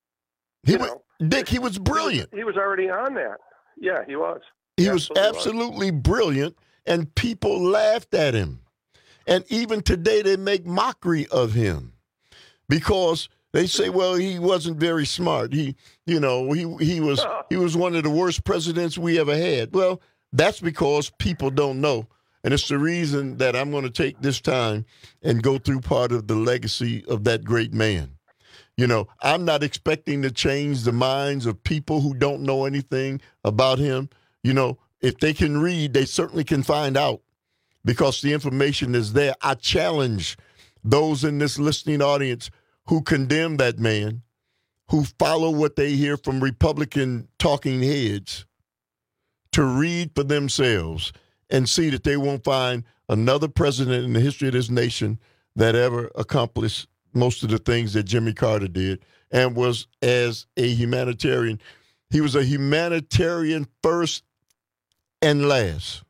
Dick, he was brilliant. He was already on that. Yeah, he was. He was absolutely brilliant, and people laughed at him. And even today, they make mockery of him because they say, well, he wasn't very smart. He was one of the worst presidents we ever had. Well, that's because people don't know. And it's the reason that I'm going to take this time and go through part of the legacy of that great man. You know, I'm not expecting to change the minds of people who don't know anything about him. You know, if they can read, they certainly can find out because the information is there. I challenge those in this listening audience who condemn that man, who follow what they hear from Republican talking heads, to read for themselves and see that they won't find another president in the history of this nation that ever accomplished most of the things that Jimmy Carter did and was as a humanitarian. He was a humanitarian first and last.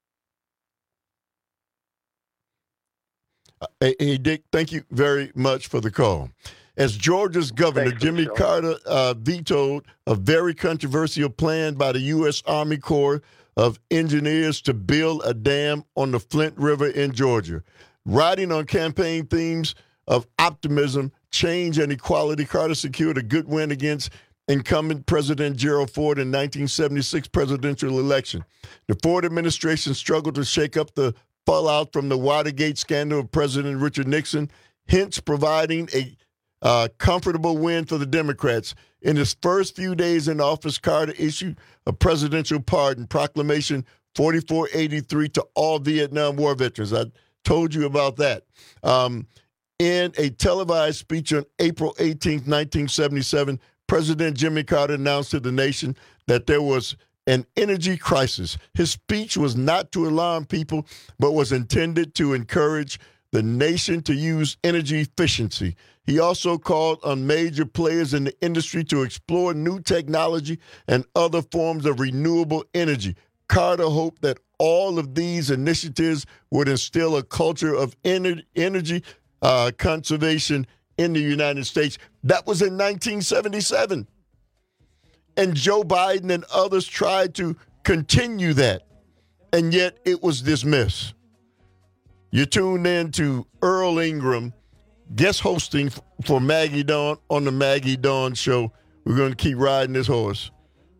Hey, Dick, thank you very much for the call. As Georgia's governor, Jimmy Carter vetoed a very controversial plan by the U.S. Army Corps of Engineers to build a dam on the Flint River in Georgia. Riding on campaign themes of optimism, change, and equality, Carter secured a good win against incumbent President Gerald Ford in 1976 presidential election. The Ford administration struggled to shake up the fallout from the Watergate scandal of President Richard Nixon, hence providing a comfortable win for the Democrats. In his first few days in office, Carter issued a presidential pardon proclamation 4483 to all Vietnam War veterans. I told you about that. In a televised speech on April 18, 1977, President Jimmy Carter announced to the nation that there was an energy crisis. His speech was not to alarm people, but was intended to encourage the nation to use energy efficiency. He also called on major players in the industry to explore new technology and other forms of renewable energy. Carter hoped that all of these initiatives would instill a culture of energy conservation in the United States. That was in 1977. And Joe Biden and others tried to continue that, and yet it was dismissed. You tuned in to Earl Ingram, guest hosting for Maggie Dawn on the Maggie Dawn Show. We're going to keep riding this horse.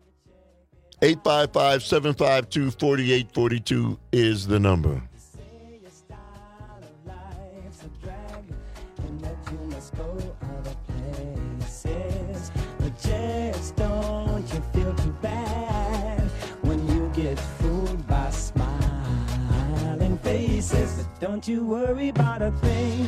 855-752-4842 is the number. Don't you worry about a thing.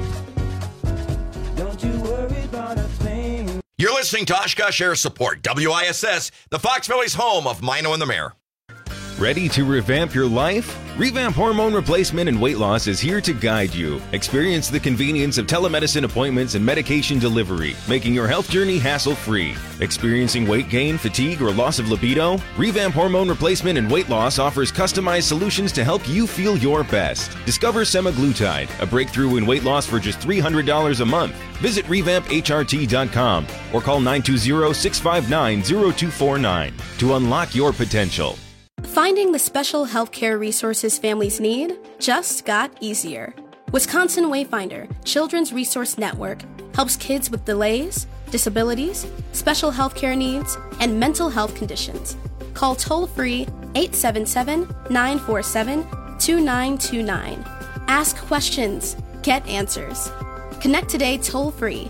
Don't you worry about a thing. You're listening to Oshkosh Air Support, WISS, the Fox Valley's home of Mino and the Mayor. Ready to revamp your life? Revamp Hormone Replacement and Weight Loss is here to guide you. Experience the convenience of telemedicine appointments and medication delivery, making your health journey hassle-free. Experiencing weight gain, fatigue, or loss of libido? Revamp Hormone Replacement and Weight Loss offers customized solutions to help you feel your best. Discover semaglutide, a breakthrough in weight loss for just $300 a month. Visit revampHRT.com or call 920-659-0249 to unlock your potential. Finding the special healthcare resources families need just got easier. Wisconsin Wayfinder Children's Resource Network helps kids with delays, disabilities, special healthcare needs, and mental health conditions. Call toll-free 877-947-2929. Ask questions. Get answers. Connect today toll-free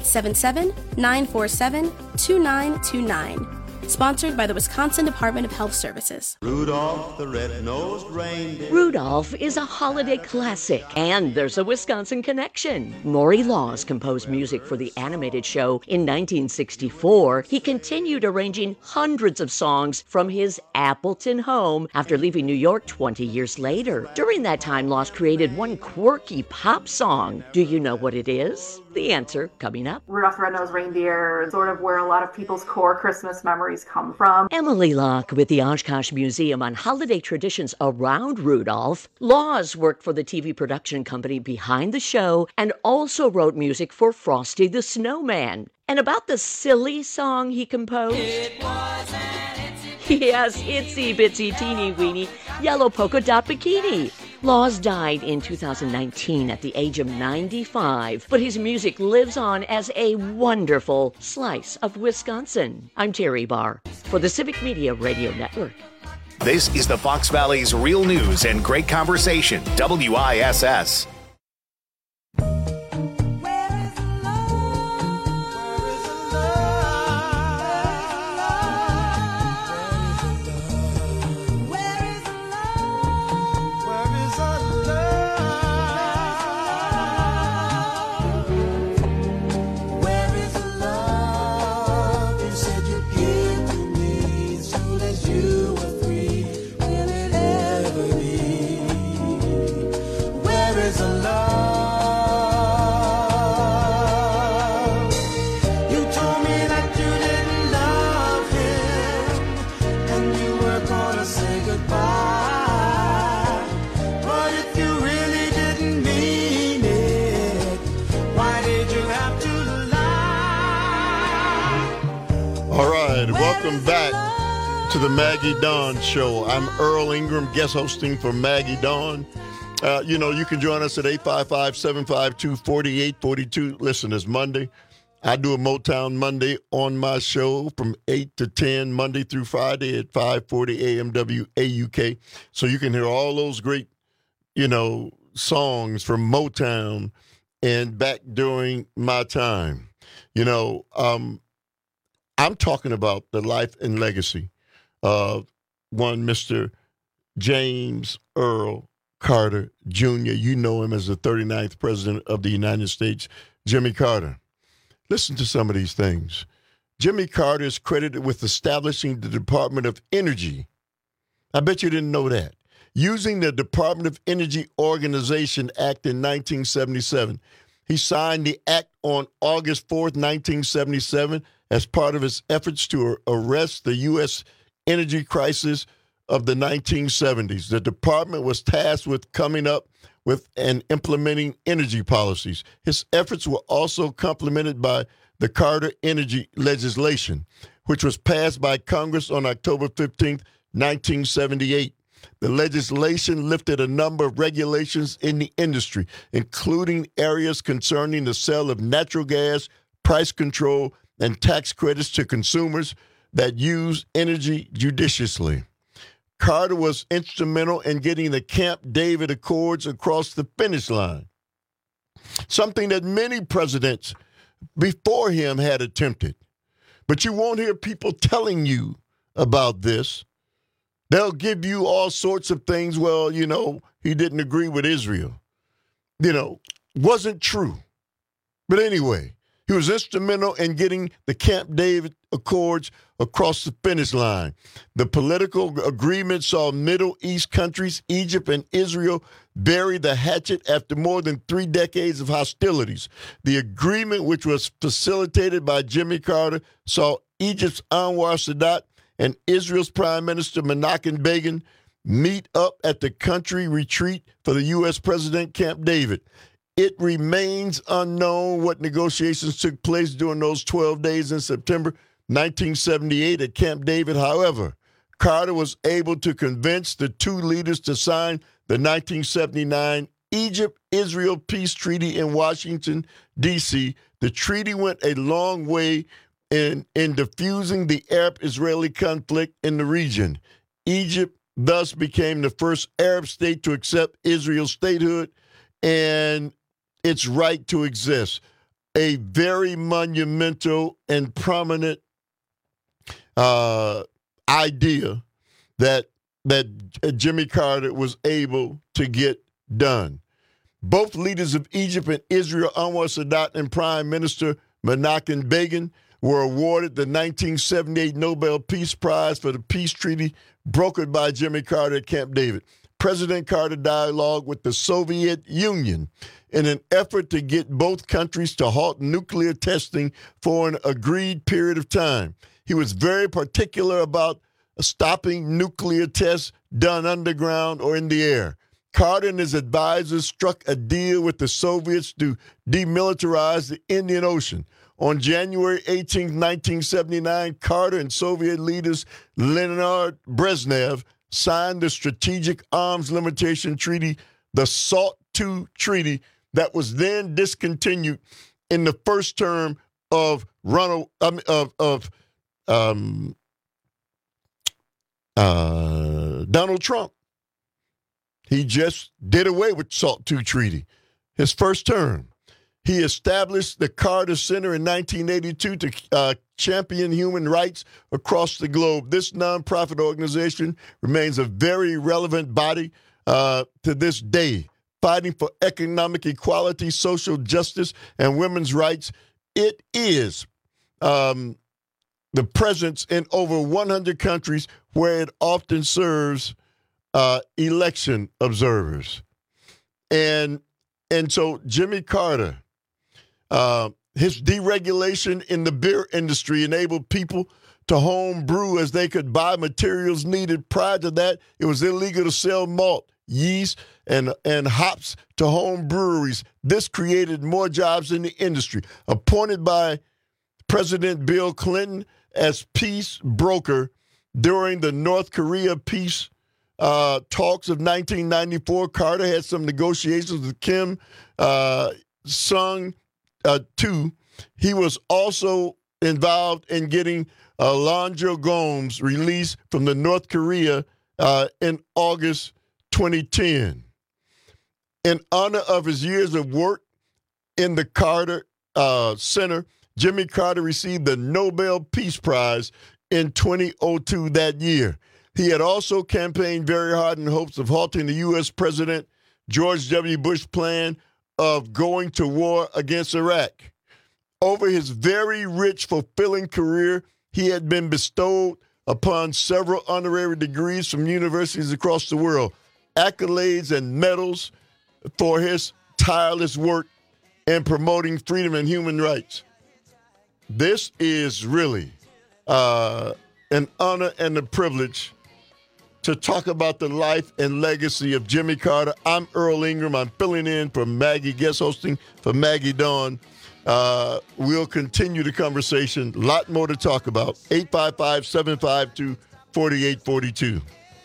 877-947-2929. Sponsored by the Wisconsin Department of Health Services. Rudolph the red-nosed reindeer. Rudolph is a holiday classic, and there's a Wisconsin connection. Maury Laws composed music for the animated show in 1964. He continued arranging hundreds of songs from his Appleton home after leaving New York 20 years later. During that time, Laws created one quirky pop song. Do you know what it is? The answer coming up. Rudolph the Red-Nosed Reindeer is sort of where a lot of people's core Christmas memories come from. Emily Locke with the Oshkosh Museum on holiday traditions around Rudolph. Laws worked for the TV production company behind the show and also wrote music for Frosty the Snowman. And about the silly song he composed? It was an Yes, itsy bitsy teeny weeny yellow polka dot bikini. Laws died in 2019 at the age of 95, but his music lives on as a wonderful slice of Wisconsin. I'm Terry Barr for the Civic Media Radio Network. This is the Fox Valley's real news and great conversation, WISS. Welcome back to the Maggie Dawn Show. I'm Earl Ingram, guest hosting for Maggie Dawn. You can join us at 855-752-4842. Listen, it's Monday. I do a Motown Monday on my show from 8 to 10, Monday through Friday at 540 AM WAUK. So you can hear all those great, songs from Motown and back during my time. I'm talking about the life and legacy of one Mr. James Earl Carter Jr. You know him as the 39th President of the United States, Jimmy Carter. Listen to some of these things. Jimmy Carter is credited with establishing the Department of Energy. I bet you didn't know that. Using the Department of Energy Organization Act in 1977. He signed the act on August 4th, 1977, as part of his efforts to arrest the U.S. energy crisis of the 1970s. The department was tasked with coming up with and implementing energy policies. His efforts were also complemented by the Carter Energy Legislation, which was passed by Congress on October 15th, 1978. The legislation lifted a number of regulations in the industry, including areas concerning the sale of natural gas, price control, and tax credits to consumers that use energy judiciously. Carter was instrumental in getting the Camp David Accords across the finish line, something that many presidents before him had attempted. But you won't hear people telling you about this. They'll give you all sorts of things. Well, he didn't agree with Israel. Wasn't true. But anyway, He was instrumental in getting the Camp David Accords across the finish line. The political agreement saw Middle East countries, Egypt and Israel, bury the hatchet after more than 3 decades of hostilities. The agreement, which was facilitated by Jimmy Carter, saw Egypt's Anwar Sadat and Israel's Prime Minister Menachem Begin meet up at the country retreat for the U.S. President Camp David. It remains unknown what negotiations took place during those 12 days in September 1978 at Camp David. However, Carter was able to convince the two leaders to sign the 1979 Egypt-Israel Peace Treaty in Washington, D.C. The treaty went a long way in diffusing the Arab-Israeli conflict in the region. Egypt thus became the first Arab state to accept Israel's statehood and its right to exist. A very monumental and prominent idea that Jimmy Carter was able to get done. Both leaders of Egypt and Israel, Anwar Sadat and Prime Minister Menachem Begin, were awarded the 1978 Nobel Peace Prize for the peace treaty brokered by Jimmy Carter at Camp David. President Carter dialogued with the Soviet Union in an effort to get both countries to halt nuclear testing for an agreed period of time. He was very particular about stopping nuclear tests done underground or in the air. Carter and his advisors struck a deal with the Soviets to demilitarize the Indian Ocean. On January 18, 1979, Carter and Soviet leaders Leonid Brezhnev signed the Strategic Arms Limitation Treaty, the SALT II Treaty, that was then discontinued in the first term of Donald Trump. He just did away with SALT II Treaty, his first term. He established the Carter Center in 1982 to champion human rights across the globe. This nonprofit organization remains a very relevant body to this day, fighting for economic equality, social justice, and women's rights. It is the presence in over 100 countries where it often serves election observers. And so Jimmy Carter, his deregulation in the beer industry enabled people to home brew as they could buy materials needed. Prior to that, it was illegal to sell malt, yeast, and hops to home breweries. This created more jobs in the industry. Appointed by President Bill Clinton as peace broker during the North Korea peace talks of 1994, Carter had some negotiations with Kim Sung-2. He was also involved in getting Alondra Gomes released from the North Korea in August 2010. In honor of his years of work in the Carter Center, Jimmy Carter received the Nobel Peace Prize in 2002 that year. He had also campaigned very hard in hopes of halting the U.S. President George W. Bush's plan of going to war against Iraq. Over his very rich, fulfilling career, he had been bestowed upon several honorary degrees from universities across the world, accolades and medals for his tireless work in promoting freedom and human rights. This is really an honor and a privilege to talk about the life and legacy of Jimmy Carter. I'm Earl Ingram. I'm filling in for Maggie, guest hosting for Maggie Dawn. We'll continue the conversation. A lot more to talk about. 855-752-4842.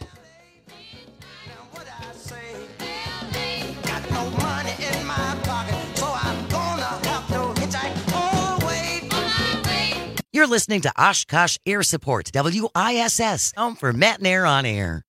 You're listening to Oshkosh Air Support, WISS, home for Matt and Air on Air.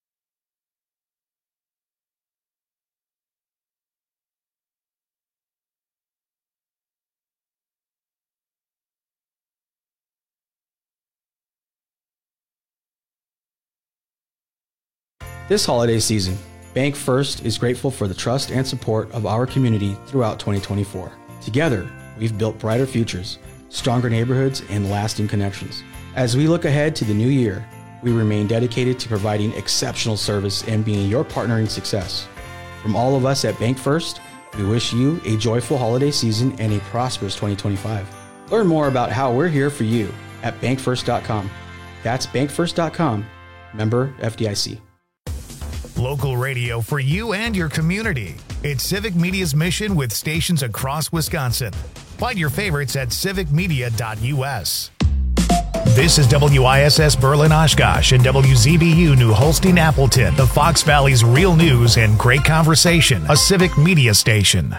This holiday season, Bank First is grateful for the trust and support of our community throughout 2024. Together, we've built brighter futures stronger neighborhoods, and lasting connections. As we look ahead to the new year, we remain dedicated to providing exceptional service and being your partner in success. From all of us at Bank First, we wish you a joyful holiday season and a prosperous 2025. Learn more about how we're here for you at bankfirst.com. That's bankfirst.com, member FDIC. Local radio for you and your community. It's Civic Media's mission with stations across Wisconsin. Find your favorites at civicmedia.us. This is WISS Berlin Oshkosh and WZBU New Holstein Appleton, the Fox Valley's real news and great conversation, a Civic Media station.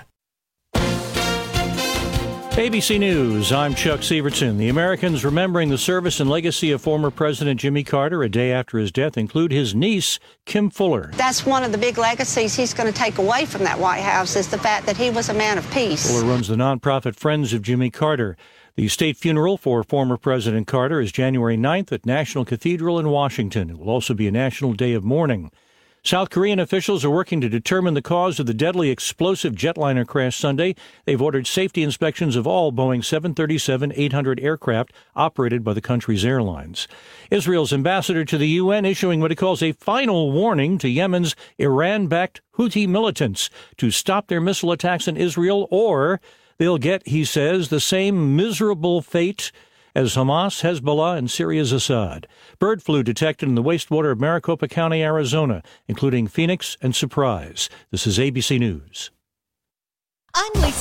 ABC News, I'm Chuck Sievertson. The Americans remembering the service and legacy of former President Jimmy Carter a day after his death include his niece, Kim Fuller. That's one of the big legacies he's going to take away from that White House is the fact that he was a man of peace. Fuller runs the nonprofit Friends of Jimmy Carter. The state funeral for former President Carter is January 9th at National Cathedral in Washington. It will also be a national day of mourning. South Korean officials are working to determine the cause of the deadly explosive jetliner crash Sunday. They've ordered safety inspections of all Boeing 737-800 aircraft operated by the country's airlines. Israel's ambassador to the UN issuing what he calls a final warning to Yemen's Iran-backed Houthi militants to stop their missile attacks in Israel, or they'll get, he says, the same miserable fate as Hamas, Hezbollah, and Syria's Assad. Bird flu detected in the wastewater of Maricopa County, Arizona, including Phoenix and Surprise. This is ABC News. I'm Lisa